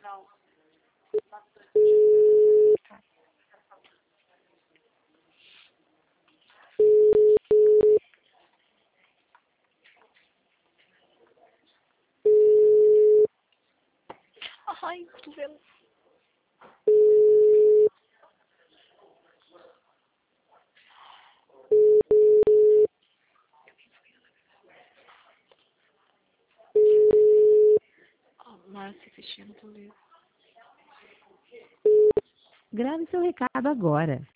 Não. Ai, cotovelo. Márcia Cristina Toledo. Grave seu recado agora.